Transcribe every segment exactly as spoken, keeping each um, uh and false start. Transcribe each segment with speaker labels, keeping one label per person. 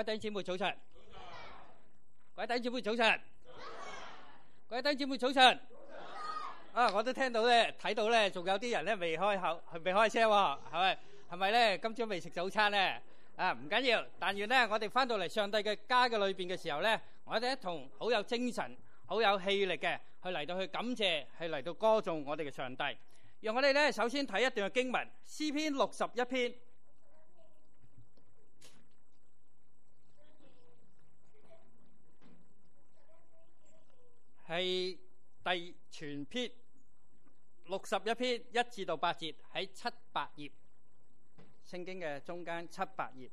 Speaker 1: 弟兄姊妹早晨，各位弟兄姊妹早晨，各位弟兄姊妹早晨。啊，我都聽到咧，睇到咧，仲有啲人咧未開口，未開聲喎，係咪？係咪咧？今朝未食早餐咧？啊，唔緊要，但願咧，我哋翻到嚟上帝嘅家嘅裏邊嘅時候咧，我哋一同好有精神、好有氣力嘅去嚟到去感謝，去嚟到歌頌我哋嘅上帝。讓我哋咧首先睇一段嘅經文，詩篇六十一篇。係第全篇六十一篇一至到八節，喺七八頁聖經嘅中間七八頁。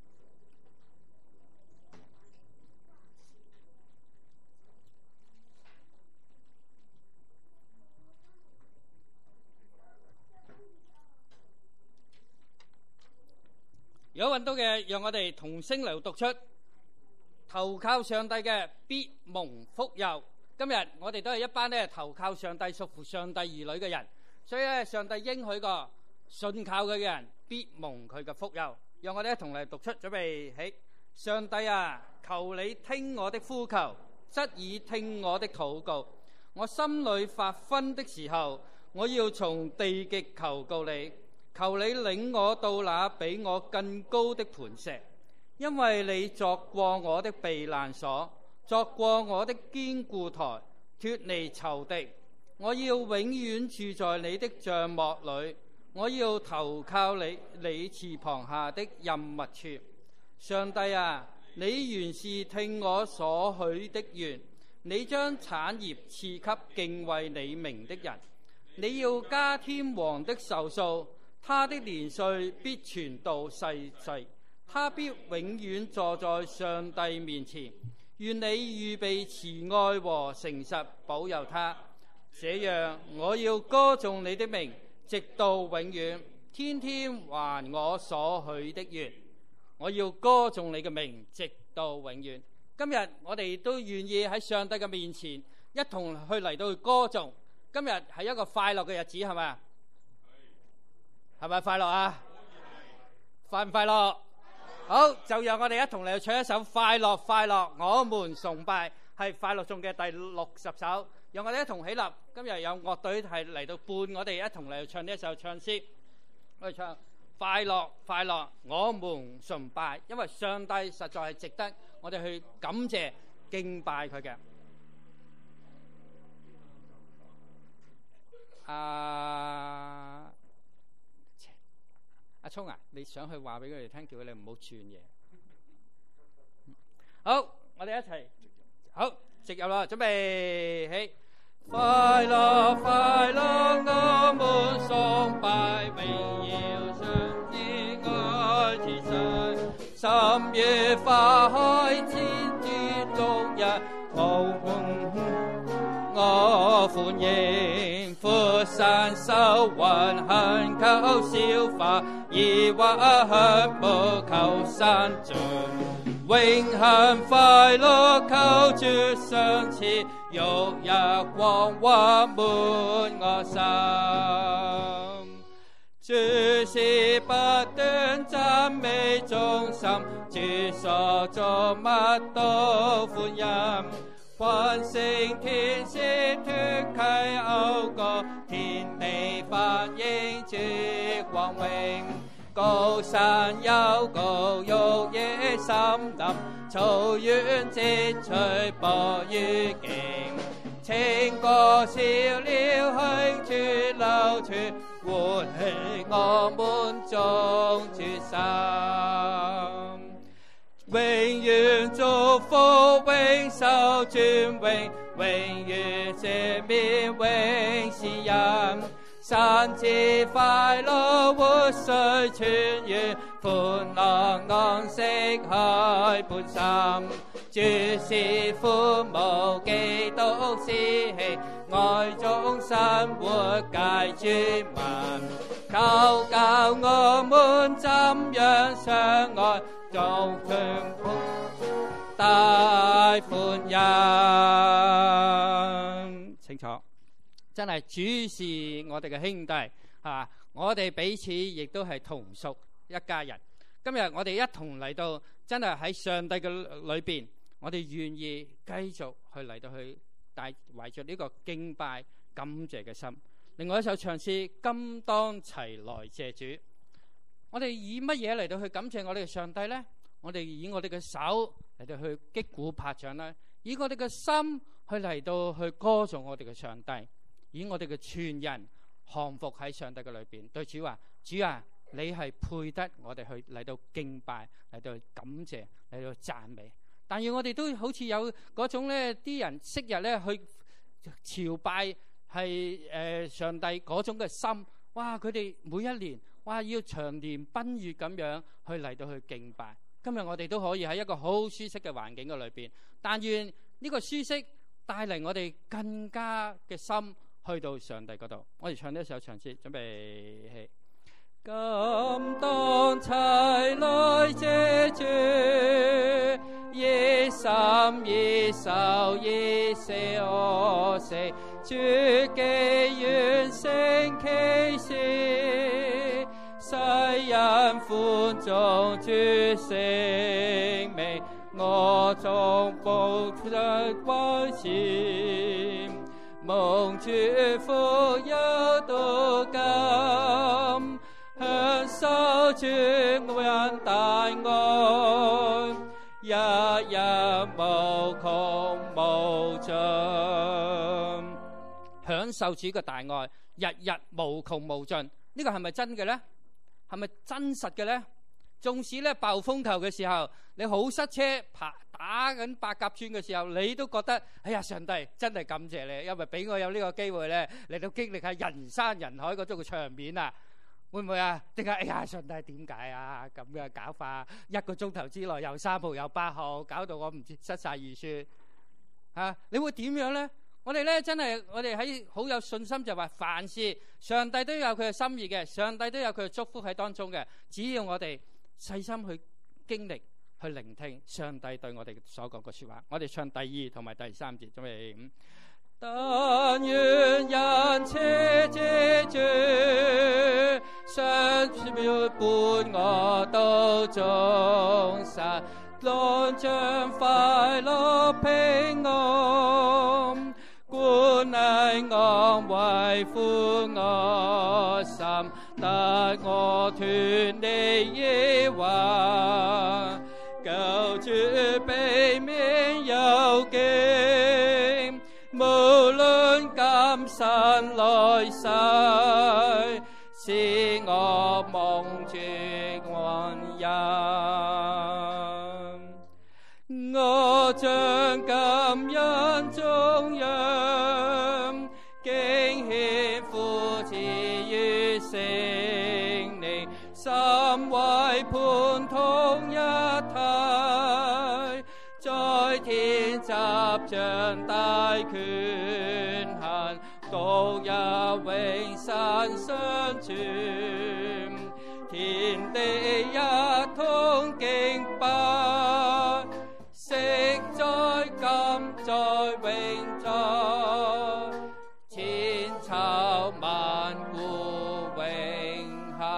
Speaker 1: 如果揾到嘅，讓我哋同聲嚟讀出：投靠上帝嘅必蒙福佑。今日我哋都係一班咧投靠上帝、屬乎上帝兒女嘅人，所以咧上帝應許過信靠佢嘅人必蒙佢嘅福佑。讓我哋一同嚟讀出，準備起。上帝啊，求你聽我的呼求，側耳聽我的禱告。我心裏發昏的時候，我要從地極求告你，求你領我到那比我更高的磐石，因為你作過我的避難所，作過我的堅固台，脫離仇敵。我要永遠住在你的帳幕裏，我要投靠你，你翅膀下的蔭密處。上帝啊，你原是聽我所許的願，你將產業賜給敬畏你名的人。你要加添王的壽數，他的年歲必傳到世世，他必永遠坐在上帝面前。願你預備慈愛和誠實保佑他，這樣我要歌頌你的名，直到永遠，天天還我所許的願。我要歌頌你嘅名，直到永遠。今日我哋都願意喺上帝嘅面前一同去嚟到去歌頌。今日係一個快樂嘅日子，係咪？係咪快樂啊？快唔快樂？好，就讓我哋一同嚟唱一首快樂快樂我們崇拜，係快樂頌嘅第六十首。讓我哋一同起立，今日有樂隊係嚟到伴我哋一同嚟唱呢一首唱詩。我哋唱快樂快樂我們崇拜，因為上帝實在係值得我哋去感謝敬拜佢嘅。啊阿聰啊，你想去話俾佢哋聽，叫佢哋唔好串嘢。好，我哋一齊好直入啦，準備起。快樂快樂我們崇拜，榮耀上帝愛至深。三月花開，千月六日，我歡我歡迎。闊山收雲，懇求消化，疑惑向無求山盡。永恆快樂求主賞賜，旭日光華滿我心。主是不斷讚美中心，主所造物都歡欣。群星天使團契謳歌，天地反映主光榮。高山幽谷，綠野森林，草原剪取播於境。情歌笑了向處流傳，喚起我們眾主心。永遠祝福，永受尊榮，永遠赦免，永是人。山之快樂活水泉源，歡樂安息開本心。主是父母，基督是喜，愛中生活皆諸民。求教我們怎樣相愛，眾團大歡欣。清楚。真係主是我哋嘅兄弟啊！我哋彼此亦都係同屬一家人。 今日我哋一同嚟到，真係喺上帝嘅裏邊，我哋願意繼續去嚟到去帶懷着呢個敬拜感謝嘅心。另外一首唱詩，今當齊來謝主。我哋以乜嘢嚟到去感謝我哋嘅上帝呢？我哋以我哋嘅手嚟到去擊鼓拍掌啦，以我哋嘅心去嚟到去歌頌我哋嘅上帝，以我哋嘅全人降服喺上帝嘅裏邊，對主話：主啊，你係配得我哋去嚟到敬拜，嚟到去感謝，嚟到讚美。但願我哋都好似有嗰種咧，啲人昔日咧去朝拜係誒、呃、上帝嗰種嘅心。哇！佢哋每一年哇要長年奔月咁樣去嚟到去敬拜。今日我哋都可以喺一個好舒適嘅環境嘅裏邊，但願呢個舒適帶嚟我哋更加嘅心去到上帝嗰度。我哋唱呢一首唱詩，準備起。今當齊來謝主，以心以手以舌我食，主既完成其事，世人歡頌主聖名，我眾僕出歸前，蒙主福佑到今，享受主恩大愛，日日無窮無盡。享受主嘅大愛，日日無窮無盡。呢個係咪真嘅呢？係咪真實嘅呢？縱使咧暴風球嘅時候，你好塞車，爬打緊八甲村嘅時候，你都覺得哎呀，上帝真係感謝你，因為俾我有呢個機會咧嚟到經歷下人山人海嗰種嘅場面啊！會唔會啊？定係哎呀，上帝點解啊？咁嘅搞法，一個鐘頭之內又三號又八號，搞到我唔知失晒預算啊！你會點樣咧？我哋咧真係，我哋喺好有信心就話，凡事上帝都有佢嘅心意嘅，上帝都有佢嘅祝福喺當中嘅。只要我哋細心去經歷、去聆聽上帝對我哋所講嘅說話。我哋唱第二同埋第三節，準備五。但願人車謝主，相伴我到終生，當將快樂平安，管理安慰撫我心，得我脫離疑惑，救主避免憂驚，無論今生來世，使我蒙主安欣。我將感恩頌揚，敬獻父子與聖靈，心為伴同一體，在天執掌大權限，獨一永生相傳，天地一同敬拜，昔在今在永在，千秋萬古永恆。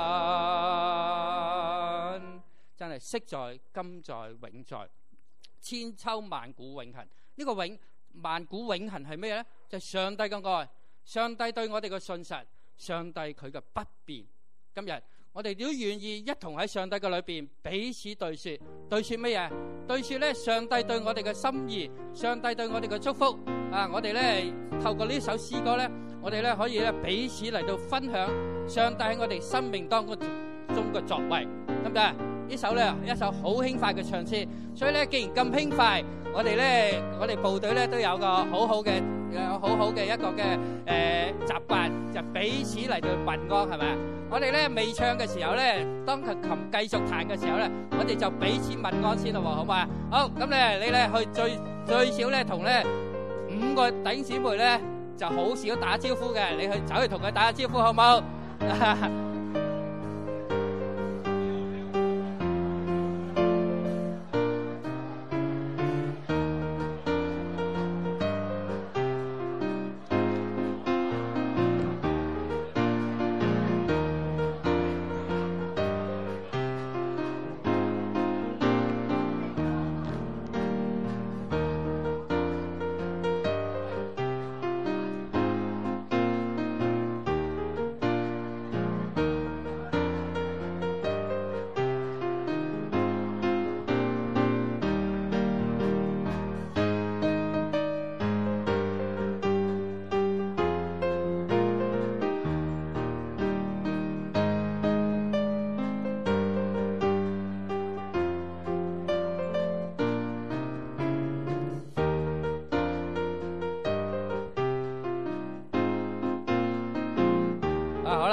Speaker 1: 真係昔在今在永在，千秋萬古永恆。呢個永萬古永恆係咩呢？就係上帝嘅愛，上帝對我哋嘅信實，上帝佢嘅不變。今日我哋都願意一同喺上帝嘅裏邊彼此對說，對說乜嘢？對說咧上帝對我哋嘅心意，上帝對我哋嘅祝福啊！我哋咧透過呢首詩歌咧，我哋咧可以咧彼此嚟到分享上帝喺我哋生命當中嘅作為，得唔得？呢首咧一首好輕快嘅唱詩，所以咧既然咁輕快，我哋咧我哋部隊咧都有個好好嘅有好好嘅一個嘅誒習慣，就彼此嚟到問安，係咪？我哋咧未唱嘅時候咧，當琴繼續彈嘅時候咧，我哋就彼此問安先咯，好嘛？好，咁咧你咧去最最少咧同咧五個弟兄姊妹咧就好少打招呼嘅，你去走去同佢打下招呼，好唔好？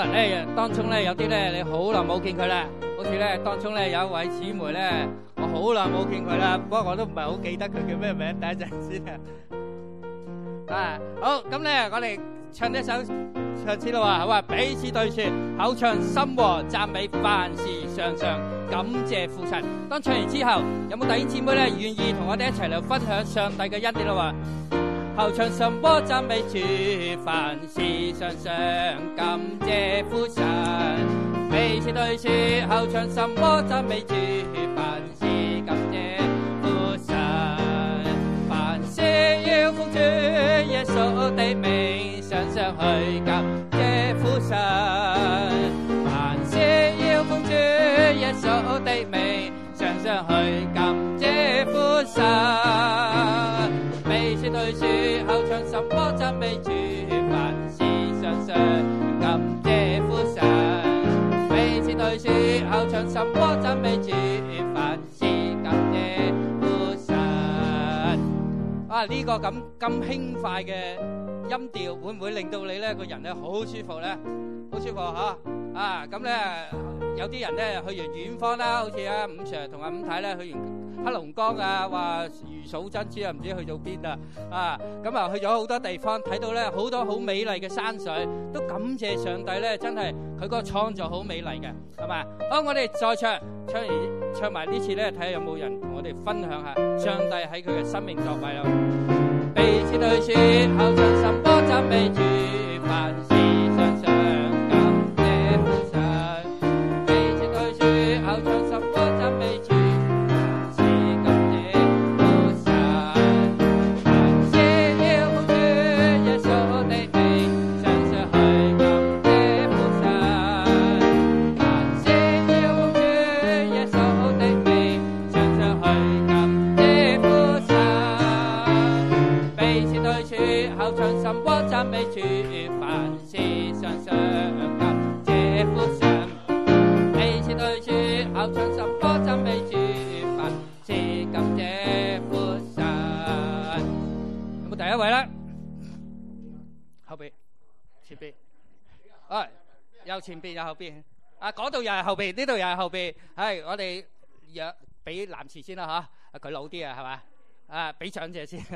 Speaker 1: 能咧當中咧有啲咧你好耐冇見佢啦，好似咧當中咧有一位姊妹咧，我好耐冇見佢啦，不過我都唔係好記得佢叫咩名，等一陣先啊。啊，好，咁咧我哋唱一首唱詞啦喎，好啊，彼此對説，口唱心和讚美，凡事常常感謝父神。當唱完之後，有冇弟兄姊妹咧願意同我哋一齊嚟分享上帝嘅恩典啦喎？口唱心和讚美主，凡事常常感謝父神。彼此對説，口唱心和讚美主，凡事感謝父神。凡事要奉主耶穌的名，常常去感謝父神。凡事要奉主耶穌的名，常常去感謝父神。彼此對説，口唱心和讚美主，凡事常常感謝父神。彼此對説，口唱心和讚美主，凡事感謝父神。啊！呢個咁咁輕快嘅音調，會唔會令到你咧個人咧好舒服咧？好舒服嚇！啊咁咧，有啲人咧去完遠方啦，好似阿伍 Sir 同阿伍太咧去完黑龍江啊，話如數珍珠啊，唔知去到邊啊！啊咁啊，去咗好多地方，睇到咧好多好美麗嘅山水，都感謝上帝咧，真係佢個創造好美麗嘅，係嘛？好，我哋再唱唱完唱埋呢次咧，睇下有冇人同我哋分享下上帝喺佢嘅生命作為咯。彼此對説，口唱心和讚美主，凡事常常感謝父神。彼此對説，口唱心和讚美主，凡事感謝父神。凡事要奉主耶穌的名，常常去感謝父神。凡事要奉主耶穌的名，常常去感謝父神。彼此對説，口唱心和讚美主，凡事常常感謝父神。彼此對説，口唱心和讚美主，凡事感謝父神。有冇第一位咧？後邊、前邊，啊，右前邊，右後邊。啊，嗰度又係後邊，呢度又係後邊。係我哋約俾男士先啦嚇，啊佢老啲啊，係嘛？啊，俾長者先。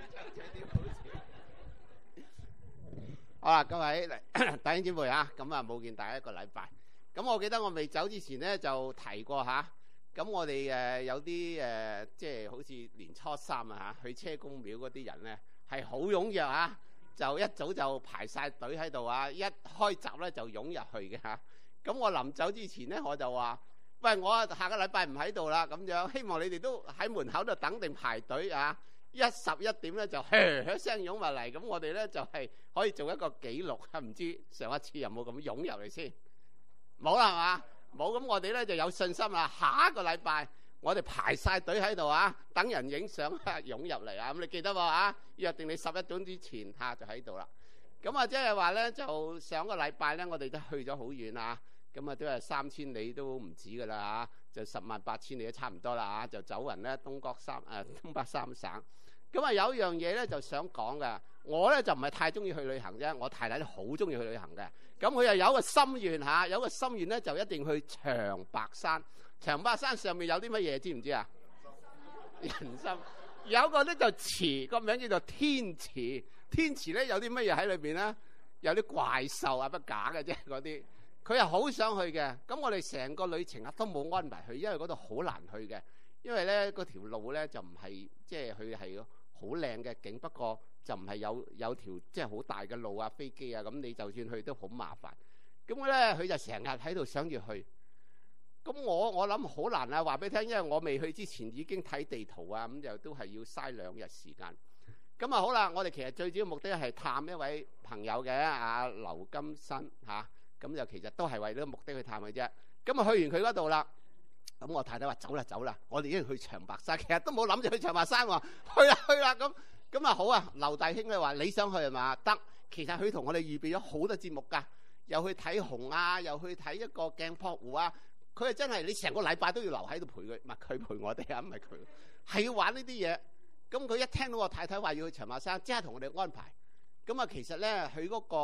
Speaker 2: 好啦，各位弟兄姊妹啊，咁啊冇見大家一個禮拜。咁我記得我未走之前咧就提過嚇，咁我哋誒有啲誒即係好似年初三啊嚇，去車公廟嗰啲人咧係好踴躍啊，就一早就排晒隊喺度啊，一開閘咧就湧入去嘅嚇。咁我臨走之前咧我就話：喂，我下個禮拜唔喺度啦，咁樣希望你哋都喺門口度等定排隊啊！一十一點咧就噓噓聲湧埋嚟，咁我哋咧就係可以做一個記錄啊！唔知上一次有冇咁湧入嚟先？冇啦係嘛？冇，咁我哋咧就有信心啦。下一個禮拜我哋排晒隊喺度啊，等人影相湧入嚟啊！咁你記得喎啊？約定你十一點之前嚇就喺度啦。咁啊即係話咧，就上個禮拜咧，我哋都去咗好遠啊！咁啊都係三千里都唔止噶啦嚇，就十萬八千里都差唔多啦嚇，就走勻咧東角三誒東北三省。咁啊有一樣嘢咧就想講嘅，我咧就唔係太中意去旅行啫，我太太都好中意去旅行嘅。咁佢又有一個心願嚇，有一個心願咧就一定去長白山。長白山上面有啲乜嘢知唔知啊？人參。有一個咧就池，個名叫做天池。天池咧有啲乜嘢喺裏邊咧？有啲怪獸啊，不假嘅啫嗰啲。佢又好想去嘅，咁我哋成個旅程啊都冇安排去，因為嗰度好難去嘅。因為咧嗰條路咧就唔係即係佢係好靚嘅景，不過就唔係有有條即係好大嘅路啊、飛機啊，咁你就算去都好麻煩。咁咧佢就成日喺度想住去。咁我我諗好難啊，話俾你聽，因為我未去之前已經睇地圖啊，咁就都係要嘥兩日時間。咁啊好啦，我哋其實最主要目的係探一位朋友嘅阿劉金新嚇。咁就其實都係為呢個目的去探佢啫。咁啊去完佢嗰度啦，咁我太太話走啦走啦，我哋已經去長白山，其實都冇諗住去長白山喎。去啦去啦咁，咁啊好啊。劉大兄咧話你想去係嘛？得，其實佢同我哋預備咗好多節目㗎，又去睇熊啊，又去睇一個鏡泊湖啊。佢係真係你成個禮拜都要留喺度陪佢，唔係佢陪我哋啊，唔係佢，係要玩呢啲嘢。咁佢一聽到我太太話要去長白山，即係同我哋安排。咁啊，其實咧佢嗰個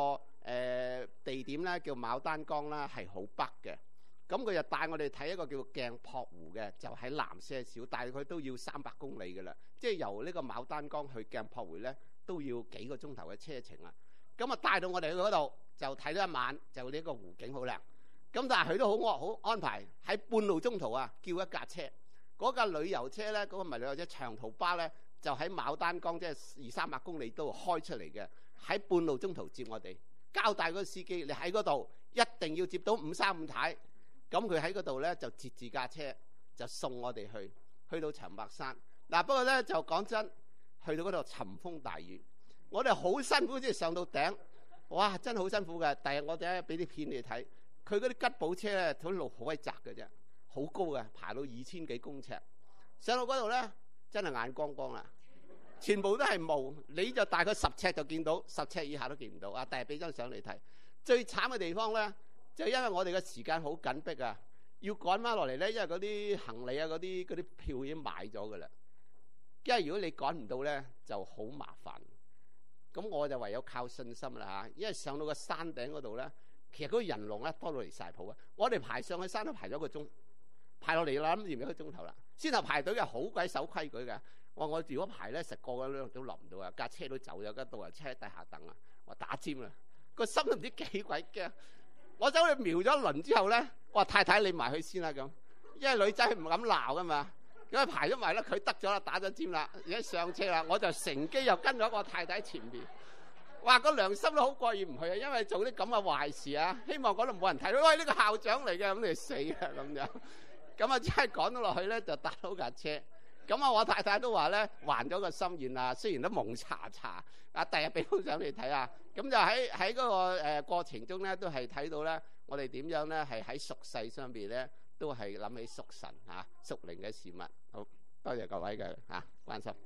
Speaker 2: 呃、地點咧叫牡丹江啦，係好北嘅。咁佢就帶我哋睇一個叫鏡泊湖嘅，就喺南些少，大概都要三百公里嘅啦。即係由呢個牡丹江去鏡泊湖咧，都要幾個鐘頭嘅車程啊。咁啊帶到我哋去嗰度，就睇咗一晚，就呢個湖景好靚。咁但係佢都好安好安排，喺半路中途啊，叫一架車，嗰架旅遊車咧，嗰、嗰個唔係旅遊車，長途巴咧，就喺牡丹江即係二三百公里都開出嚟嘅，喺半路中途接我哋，交代嗰個司機，你喺嗰度一定要接到五三五太。咁佢喺嗰度咧就截住架車，就送我哋去，去到長白山。嗱、啊、不過咧就講真，去到嗰度尋風大雨，我哋好辛苦先上到頂，哇真係好辛苦嘅。第日我哋咧俾啲片你睇，佢嗰啲吉普車咧，條路好鬼窄嘅啫，好高嘅，爬到二千幾公尺，上到嗰度咧真係眼光光啦，全部都係霧，你就大概十尺就見到，十尺以下都見唔到。啊，第日俾張相你睇。最慘嘅地方咧，就因為我哋嘅時間好緊迫啊，要趕翻落嚟咧，因為嗰啲行李啊、嗰啲嗰啲票已經買咗噶啦。因為如果你趕唔到咧，就好麻煩。咁我就唯有靠信心啦嚇，因為上到個山頂嗰度咧，其實嗰個人龍咧多到嚟晒譜啊！我哋排上去山都排咗個鐘，排落嚟啦，諗住一個鐘頭啦。先頭排隊嘅好鬼守規矩嘅，我我如果排咧，實個個都都落唔到啊，架車都走咗，架導遊車喺地下等啊，我打尖啦，個心都唔知幾鬼驚。我走去瞄咗一輪之後咧，我話太太你埋去先啦咁，因為女仔唔敢鬧噶嘛。咁啊排咗埋啦，佢得咗啦，打咗尖啦，而家上車啦，我就乘機又跟咗個太太前面。哇！個良心都好過意唔去啊，因為做啲咁嘅壞事啊，希望嗰度冇人睇到，喂呢個校長嚟嘅，咁你死啊咁樣。咁啊真係趕到落去咧，就搭到架車。咁啊我太太都話咧，還咗個心願啊，雖然都蒙查查，啊第日俾張相你睇啊。咁就喺喺嗰個誒過程中咧，都係睇到咧，我哋點樣咧係喺俗世上邊咧，都係諗起屬神嚇、屬靈嘅事物。好多謝各位嘅嚇關心。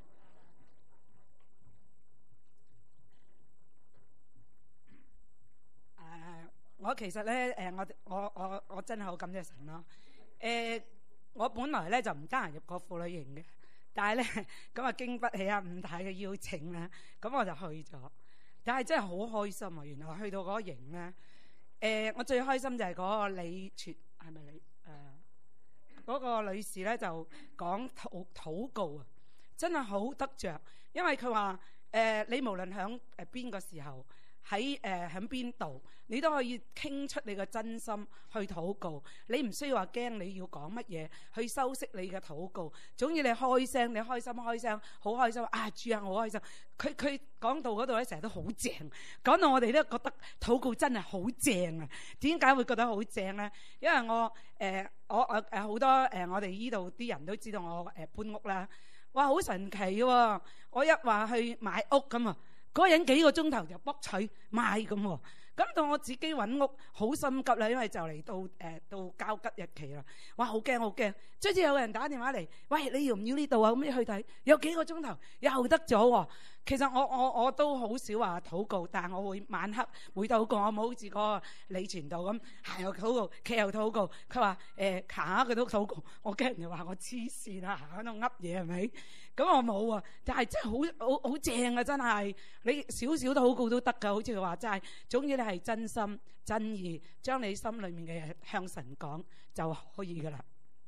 Speaker 3: 誒，我其實咧誒，我我我我真係好感謝神咯。誒，我本來咧就唔得閒入過婦女營嘅，但係咧咁啊經不起阿伍太嘅邀請咧，咁我就去咗。但係真係好開心啊！原來去到嗰個營咧，誒，我最開心就係嗰個李全係咪李誒嗰個女士咧就講禱禱告啊，真係好得着，因為佢話誒你無論響誒邊個時候。喺誒喺邊度，你都可以傾出你嘅真心去禱告。你唔需要話驚你要講乜嘢，去修飾你嘅禱告。總之你開聲，你開心開聲，好開心啊！主啊，我好開心。佢佢講到嗰度咧，成日都好正，講到我哋都覺得禱告真係好正啊！點解會覺得好正咧？因為我誒、呃、我我誒好多誒、呃、我哋依度啲人都知道我誒、呃、搬屋啦。哇，好神奇喎、啊！我一話去買屋咁啊〜嗰個人幾個鐘頭就卜取買咁喎，咁到我自己揾屋好心急啦，因為就嚟到誒、呃、到交吉日期啦，哇好驚好驚！即係有人打電話嚟，喂你要唔要呢度啊？咁你去睇，有幾個鐘頭又得咗喎。其實我我我都好少話禱告，但係我會晚黑會禱告，我冇好似嗰個李傳道咁行又禱告，企又禱告。佢話誒行下佢都禱告，我驚人哋話我黐線啊，行喺度噏嘢係咪？咁我冇啊，但係真係好好好正啊！真係你少少禱告都得㗎，好似佢話齋，總之你係真心真意，將你心裏面嘅嘢向神講就可以㗎啦。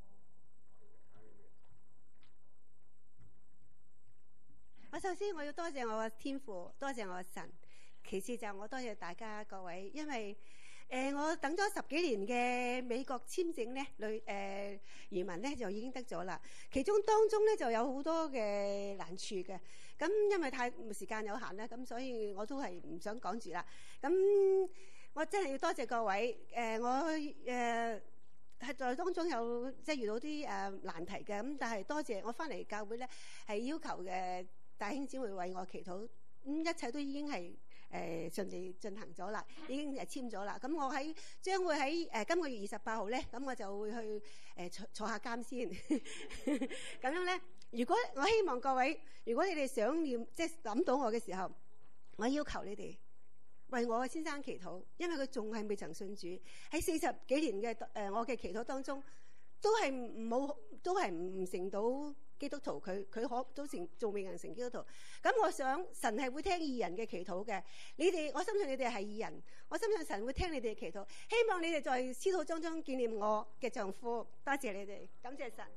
Speaker 4: 我首先我要多謝我嘅天父，多謝我嘅神。其次就我多謝大家各位，因為誒、呃、我等咗十幾年嘅美國簽證咧，旅誒移民咧就已經得咗啦。其中當中咧就有好多嘅難處嘅，咁因為太時間有限咧，咁所以我都係唔想講住啦。咁我真係要多謝各位，誒、呃、我誒係、呃、在當中有即係遇到啲誒、呃、難題嘅，咁但係多謝我翻嚟教會咧係要求嘅。大兄姊妹為我祈禱，咁一切都已經係誒順利進行咗啦，已經誒簽咗啦。咁我喺將會喺誒、呃、今個月二十八號咧，咁我就會去誒、呃、坐坐下監先。咁樣咧，如果我希望各位，如果你哋想念即係諗到我嘅時候，我要求你哋為我嘅先生祈禱，因為佢仲係未曾信主。喺四十幾年嘅誒、呃、我嘅祈禱當中，都係冇，都係唔成到。 基督徒，佢佢可都成仲未能成基督徒。咁我想神係會聽義人嘅祈禱嘅。你哋，我相信你哋係義人，我相信神會聽你哋嘅祈禱。希望你哋在思禱當中紀念我嘅丈夫。多謝你哋，感謝神。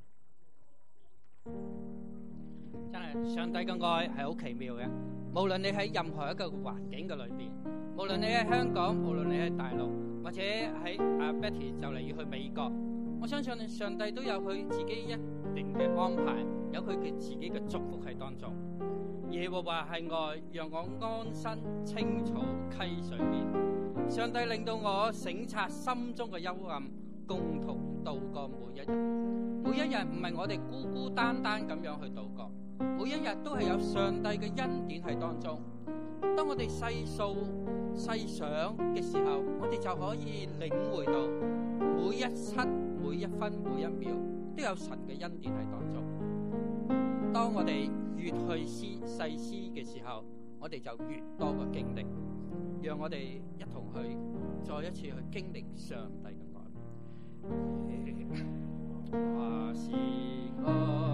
Speaker 1: 真係上帝嘅愛係好奇妙嘅，無論你喺任何一個環境嘅裏邊，無論你喺香港，無論你喺大陸，或者喺阿 Betty 就嚟要去美國，我相信上帝都有佢自己一定嘅安排，有佢嘅自己嘅祝福喺當中。耶和華係愛，讓我安身青草溪水邊。上帝令到我省察心中嘅幽暗，共同度過每一日。每一日唔係我哋孤孤單單咁樣去度過，每一日都係有上帝嘅恩典喺當中。當我哋細數細想嘅時候，我哋就可以領會到每一刻、每一分、每一秒都有神嘅恩典喺當中。當我哋越去思細思嘅時候，我哋就越多嘅經歷，讓我哋一同去再一次去經歷上帝嘅愛。話是愛，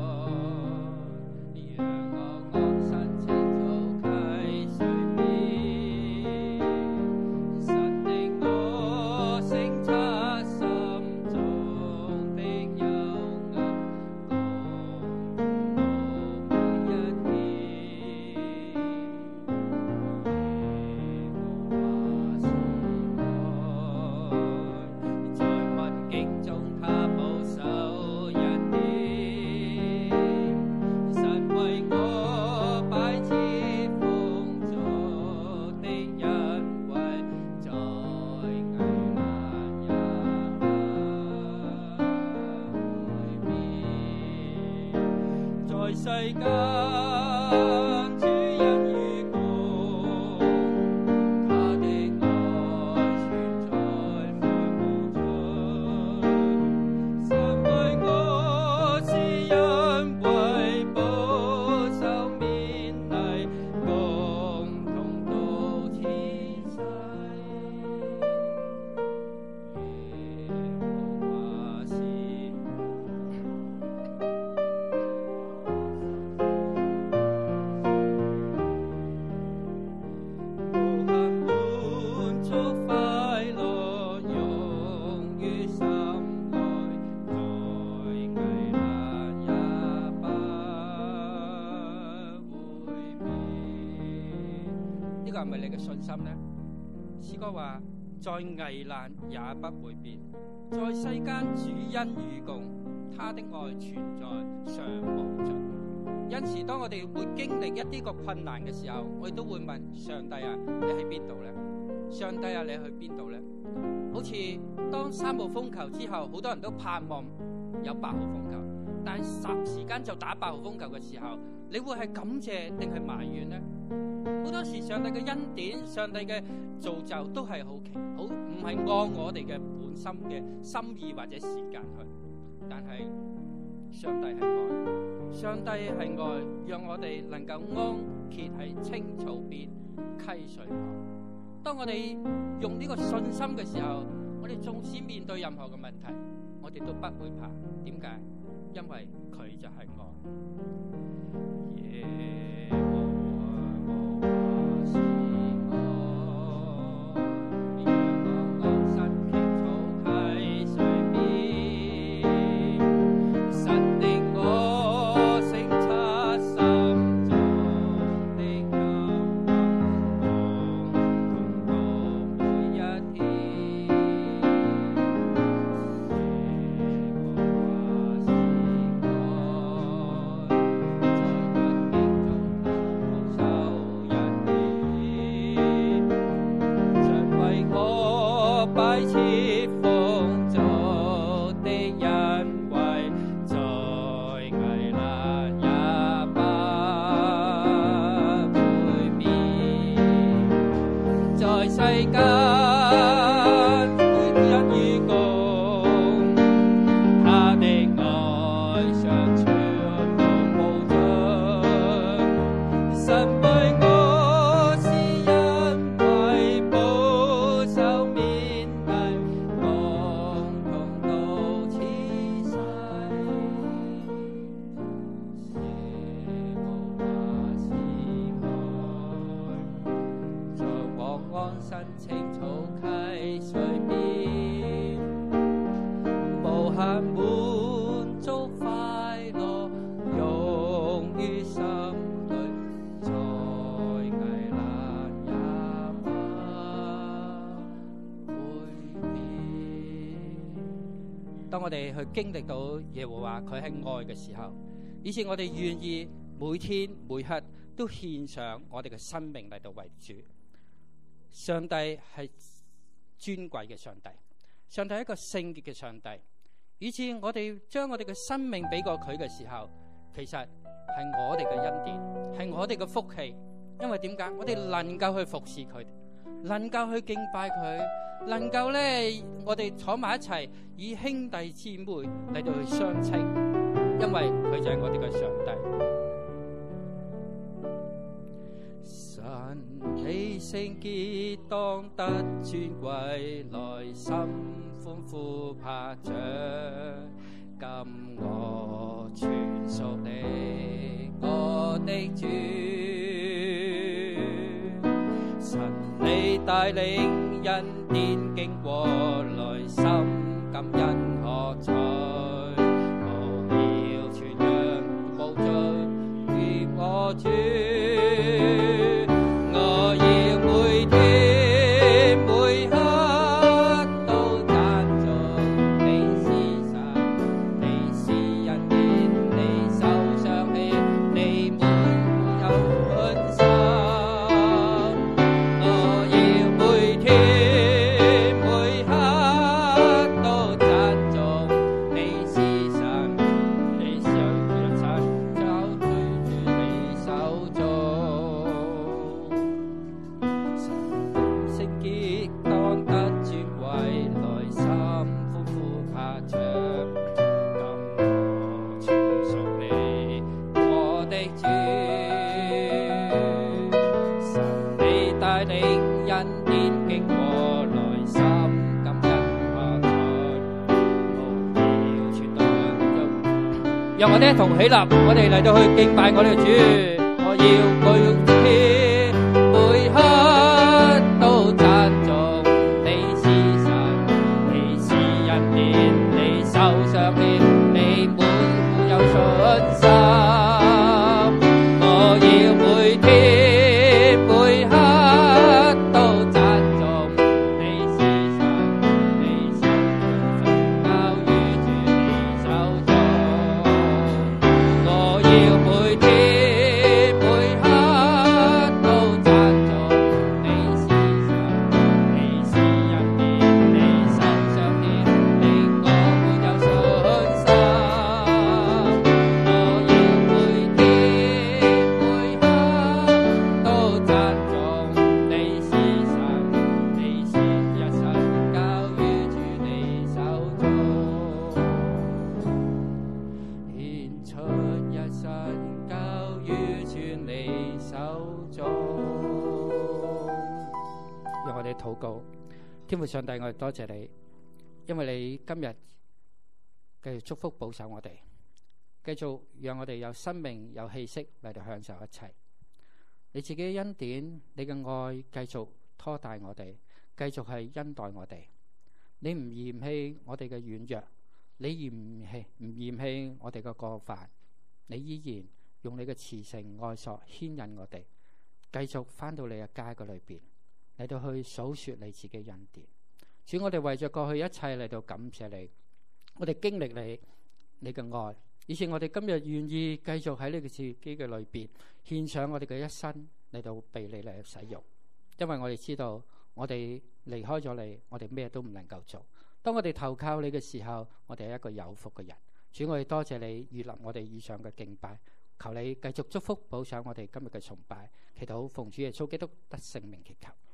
Speaker 1: 讓我安身青草溪水邊，神令我省察心中的幽暗，共同度每一天。話是愛，在困境中他保守一點，神為我擺設豐足的恩惠，在危難也不會變。在世間主恩與共，他的愛存在愛無盡。神為我施恩惠，保守勉勵，共同到此世。耶和華是無限滿足快樂，用於心內，在危難也不會變。呢個係咪你嘅信心呢？詩歌話：在危難也不會變，在世間主恩與共，他的愛存在常無盡。因此，當我哋會經歷一啲個困難嘅時候，我哋都會問上帝啊，你喺邊度呢？上帝啊，你去邊度呢？好似當三號風球之後，好多人都盼望有八號風球，但係霎時間就打八號風球嘅時候，你會係感謝定係埋怨呢？好多時上帝嘅恩典、上帝嘅造就都係好奇好，唔係按我哋嘅本心嘅心意或者時間去，但係上帝係愛，上帝係愛，讓我哋能夠安歇喺青草邊溪水旁。當我哋用呢個信心嘅時候，我哋縱使面對任何嘅問題，我哋都不會怕。點解？因為佢就係愛。耶和華是愛，讓我安身青草溪水邊，神令我省察心中的幽暗，共同度每一天。擺設豐足的恩惠，在危難也不會變。在世間主恩與共，他的愛常存無盡。神為我施恩惠，保守勉勵，共同到此盼滿足快樂，用於心裏，再危難也不會變。當我哋去經歷到耶和華佢係愛嘅時候，以致我哋願意每天每刻都獻上我哋嘅生命嚟到為主。上帝係尊貴嘅上帝，上帝係一個聖潔嘅上帝，以致我哋將我哋嘅生命俾過佢嘅時候，其實係我哋嘅恩典，係我哋嘅福氣。因為點解？我哋能夠去服侍佢，能夠去敬拜佢，能夠咧我哋坐埋一齊以兄弟姊妹嚟到去相稱，因為佢就係我哋嘅上帝。神你聖潔當得尊貴，來心歡呼拍掌，今我全屬你，我的主。神你帶領恩典經過，來心感恩喝彩，我要傳揚無罪與我主。讓我哋一同起立，我哋嚟到去敬拜我哋嘅主。我要每天每刻都讚頌你是神，你是恩典，你手上邊你滿富有信心。我要每天每刻都讚頌你是神，你手上交於主你手中。我要每天每刻都讚頌你是神，你是恩典，你手上邊令我滿有信心。我要每天每刻都讚頌你是神，你是一生交於主你手中，獻出一生交於主你手中。讓我哋禱告，天父上帝，我哋多謝你，因為你今日繼續祝福保守我哋，繼續讓我哋有生命有氣息嚟到享受一切。你自己嘅恩典，你嘅愛繼續拖帶我哋，繼續係恩待我哋。你唔嫌棄我哋嘅軟弱，你嫌棄唔嫌棄我哋嘅過犯，你依然用你嘅慈繩愛索牽引我哋，繼續翻到你嘅家嘅裏邊嚟到去數說你自己恩典。主，我哋為咗過去一切嚟到感謝你，我哋經歷你你嘅愛，以致我哋今日願意繼續喺呢個自己嘅裏邊獻上我哋嘅一生嚟到被你嚟使用。因為我哋知道我哋離開咗你，我哋咩都唔能夠做。當我哋投靠你嘅時候，我哋係一個有福嘅人。主，我哋多謝你悅納我哋以上嘅敬拜，求你繼續祝福保守我哋今日嘅崇拜，祈禱奉主耶穌基督得聖名祈求。